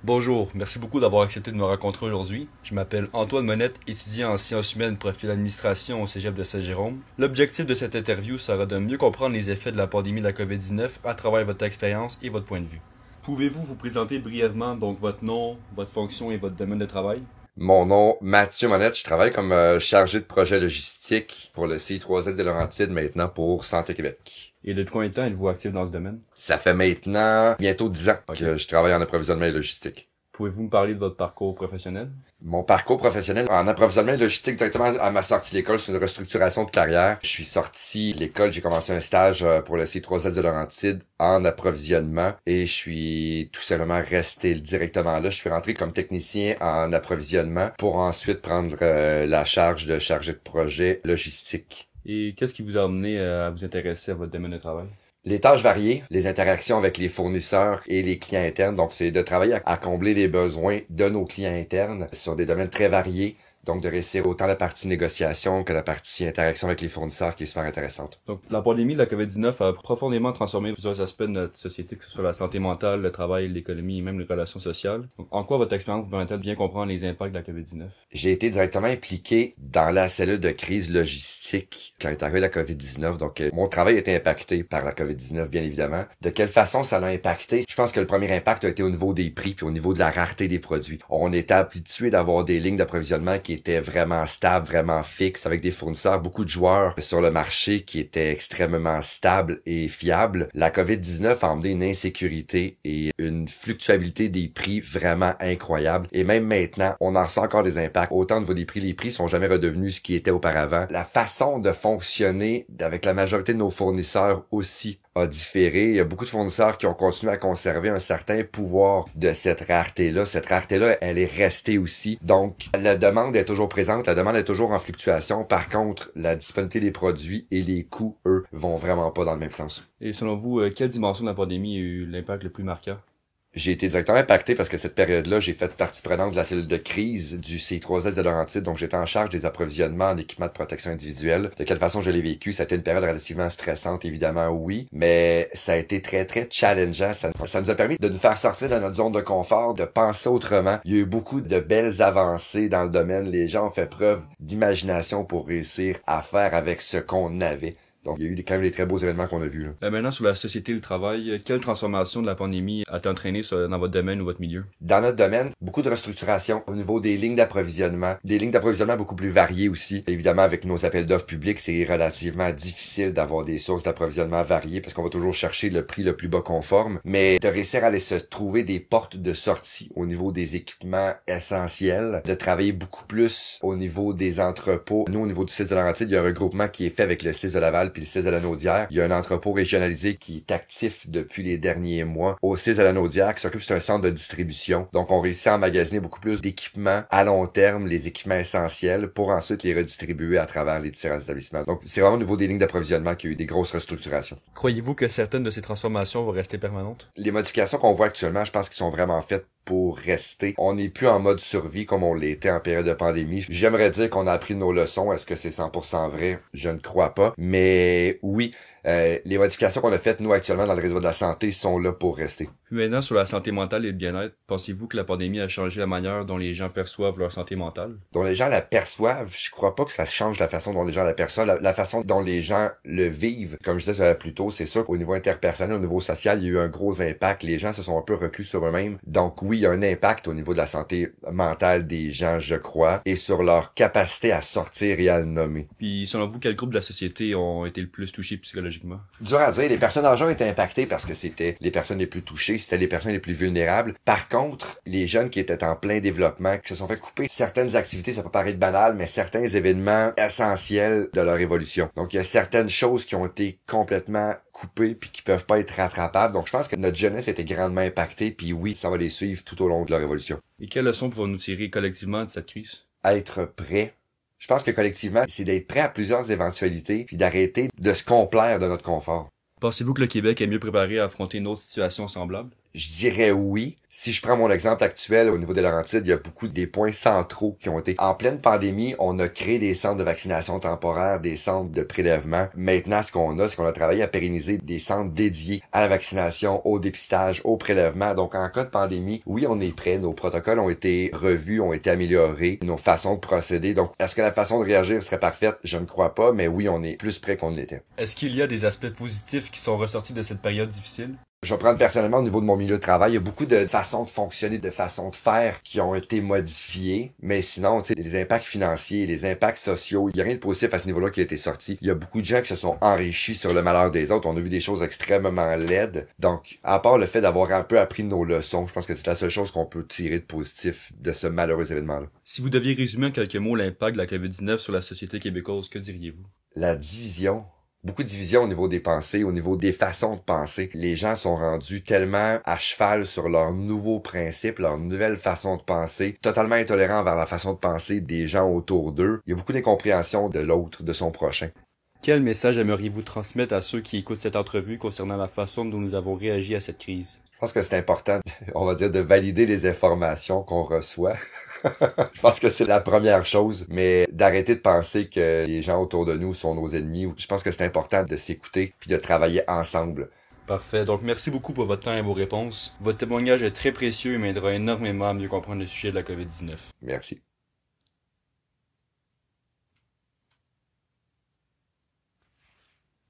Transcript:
Bonjour, merci beaucoup d'avoir accepté de me rencontrer aujourd'hui. Je m'appelle Antoine Monette, étudiant en sciences humaines profil administration au Cégep de Saint-Jérôme. L'objectif de cette interview sera de mieux comprendre les effets de la pandémie de la COVID-19 à travers votre expérience et votre point de vue. Pouvez-vous vous présenter brièvement donc votre nom, votre fonction et votre domaine de travail? Mon nom, Mathieu Monette, je travaille comme chargé de projet logistique pour le CI3S de Laurentides maintenant pour Santé Québec. Et depuis combien de temps êtes-vous actif dans ce domaine? Ça fait maintenant bientôt 10 ans que je travaille en approvisionnement et logistique. Pouvez-vous me parler de votre parcours professionnel? Mon parcours professionnel en approvisionnement et logistique, directement à ma sortie de l'école, c'est une restructuration de carrière. Je suis sorti de l'école, j'ai commencé un stage pour le C3S de Laurentides en approvisionnement et je suis tout simplement resté directement là. Je suis rentré comme technicien en approvisionnement pour ensuite prendre la charge de chargé de projet logistique. Et qu'est-ce qui vous a amené à vous intéresser à votre domaine de travail? Les tâches variées, les interactions avec les fournisseurs et les clients internes. Donc, c'est de travailler à combler les besoins de nos clients internes sur des domaines très variés. Donc, de réussir autant la partie négociation que la partie interaction avec les fournisseurs qui est super intéressante. Donc, la pandémie de la COVID-19 a profondément transformé plusieurs aspects de notre société, que ce soit la santé mentale, le travail, l'économie et même les relations sociales. Donc, en quoi votre expérience vous permet de bien comprendre les impacts de la COVID-19? J'ai été directement impliqué dans la cellule de crise logistique quand est arrivée la COVID-19. Donc, mon travail a été impacté par la COVID-19, bien évidemment. De quelle façon ça l'a impacté? Je pense que le premier impact a été au niveau des prix puis au niveau de la rareté des produits. On était habitué d'avoir des lignes d'approvisionnement qui était vraiment stable, vraiment fixe, avec des fournisseurs, beaucoup de joueurs sur le marché qui étaient extrêmement stables et fiables. La COVID-19 a emmené une insécurité et une fluctuabilité des prix vraiment incroyable. Et même maintenant, on en ressent encore des impacts. Autant au niveau des prix, les prix sont jamais redevenus ce qui était auparavant. La façon de fonctionner avec la majorité de nos fournisseurs aussi a différé. Il y a beaucoup de fournisseurs qui ont continué à conserver un certain pouvoir de cette rareté-là. Cette rareté-là, elle est restée aussi. Donc, la demande est toujours présente, la demande est toujours en fluctuation. Par contre, la disponibilité des produits et les coûts, eux, vont vraiment pas dans le même sens. Et selon vous, quelle dimension de la pandémie a eu l'impact le plus marquant? J'ai été directement impacté parce que cette période-là, j'ai fait partie prenante de la cellule de crise du C3S de Laurentides, donc j'étais en charge des approvisionnements en équipements de protection individuelle. De quelle façon je l'ai vécu? Ça a été une période relativement stressante, évidemment, oui, mais ça a été très, très challengeant. Ça nous a permis de nous faire sortir de notre zone de confort, de penser autrement. Il y a eu beaucoup de belles avancées dans le domaine. Les gens ont fait preuve d'imagination pour réussir à faire avec ce qu'on avait. Donc, il y a eu quand même des très beaux événements qu'on a vus. Là, maintenant, sur la société et le travail, quelle transformation de la pandémie a-t-elle entraîné dans votre domaine ou votre milieu? Dans notre domaine, beaucoup de restructuration au niveau des lignes d'approvisionnement. Des lignes d'approvisionnement beaucoup plus variées aussi. Évidemment, avec nos appels d'offres publics, c'est relativement difficile d'avoir des sources d'approvisionnement variées parce qu'on va toujours chercher le prix le plus bas conforme. Mais de réussir à aller se trouver des portes de sortie au niveau des équipements essentiels, de travailler beaucoup plus au niveau des entrepôts. Nous, au niveau du CIS de Laurentides, il y a un regroupement qui est fait avec le CIS de Laval puis le CIS de la Naudière. Il y a un entrepôt régionalisé qui est actif depuis les derniers mois au CIS de la Naudière qui s'occupe, c'est un centre de distribution. Donc, on réussit à emmagasiner beaucoup plus d'équipements à long terme, les équipements essentiels, pour ensuite les redistribuer à travers les différents établissements. Donc, c'est vraiment au niveau des lignes d'approvisionnement qu'il y a eu des grosses restructurations. Croyez-vous que certaines de ces transformations vont rester permanentes? Les modifications qu'on voit actuellement, je pense qu'ils sont vraiment faites pour rester. On n'est plus en mode survie comme on l'était en période de pandémie. J'aimerais dire qu'on a appris nos leçons. Est-ce que c'est 100% vrai? Je ne crois pas. Mais oui, les modifications qu'on a faites, nous, actuellement, dans le réseau de la santé, sont là pour rester. Puis maintenant, sur la santé mentale et le bien-être, pensez-vous que la pandémie a changé la manière dont les gens perçoivent leur santé mentale? Dont les gens la perçoivent, je crois pas que ça change la façon dont les gens la perçoivent, la façon dont les gens le vivent. Comme je disais plus tôt, c'est sûr qu'au niveau interpersonnel, au niveau social, il y a eu un gros impact. Les gens se sont un peu reclus sur eux-mêmes. Donc oui, il y a un impact au niveau de la santé mentale des gens, je crois, et sur leur capacité à sortir et à le nommer. Puis selon vous, quel groupe de la société ont été le plus touchés psychologiquement? Dur à dire, les personnes âgées ont été impactées parce que c'était les personnes les plus touchées, c'était les personnes les plus vulnérables. Par contre, les jeunes qui étaient en plein développement, qui se sont fait couper certaines activités, ça peut paraître banal, mais certains événements essentiels de leur évolution. Donc, il y a certaines choses qui ont été complètement coupées puis qui peuvent pas être rattrapables. Donc, je pense que notre jeunesse a été grandement impactée puis oui, ça va les suivre tout au long de leur évolution. Et quelles leçons pouvons-nous tirer collectivement de cette crise? Être prêt. Je pense que collectivement, c'est d'être prêt à plusieurs éventualités puis d'arrêter de se complaire de notre confort. Pensez-vous que le Québec est mieux préparé à affronter une autre situation semblable? Je dirais oui. Si je prends mon exemple actuel au niveau des Laurentides, il y a beaucoup des points centraux qui ont été... En pleine pandémie, on a créé des centres de vaccination temporaire, des centres de prélèvement. Maintenant, ce qu'on a, c'est qu'on a travaillé à pérenniser des centres dédiés à la vaccination, au dépistage, au prélèvement. Donc, en cas de pandémie, oui, on est prêt. Nos protocoles ont été revus, ont été améliorés, nos façons de procéder. Donc, est-ce que la façon de réagir serait parfaite? Je ne crois pas, mais oui, on est plus prêt qu'on ne l'était. Est-ce qu'il y a des aspects positifs qui sont ressortis de cette période difficile? Je vais prendre personnellement au niveau de mon milieu de travail, il y a beaucoup de façons de fonctionner, de façons de faire qui ont été modifiées. Mais sinon, tu sais, les impacts financiers, les impacts sociaux, il n'y a rien de positif à ce niveau-là qui a été sorti. Il y a beaucoup de gens qui se sont enrichis sur le malheur des autres. On a vu des choses extrêmement laides. Donc, à part le fait d'avoir un peu appris nos leçons, je pense que c'est la seule chose qu'on peut tirer de positif de ce malheureux événement-là. Si vous deviez résumer en quelques mots l'impact de la COVID-19 sur la société québécoise, que diriez-vous? La division. Beaucoup de division au niveau des pensées, au niveau des façons de penser. Les gens sont rendus tellement à cheval sur leurs nouveaux principes, leur nouvelle façon de penser, totalement intolérants vers la façon de penser des gens autour d'eux. Il y a beaucoup d'incompréhension de l'autre, de son prochain. Quel message aimeriez-vous transmettre à ceux qui écoutent cette entrevue concernant la façon dont nous avons réagi à cette crise? Je pense que c'est important, on va dire, de valider les informations qu'on reçoit. Je pense que c'est la première chose, mais d'arrêter de penser que les gens autour de nous sont nos ennemis. Je pense que c'est important de s'écouter puis de travailler ensemble. Parfait. Donc, merci beaucoup pour votre temps et vos réponses. Votre témoignage est très précieux et m'aidera énormément à mieux comprendre le sujet de la COVID-19. Merci.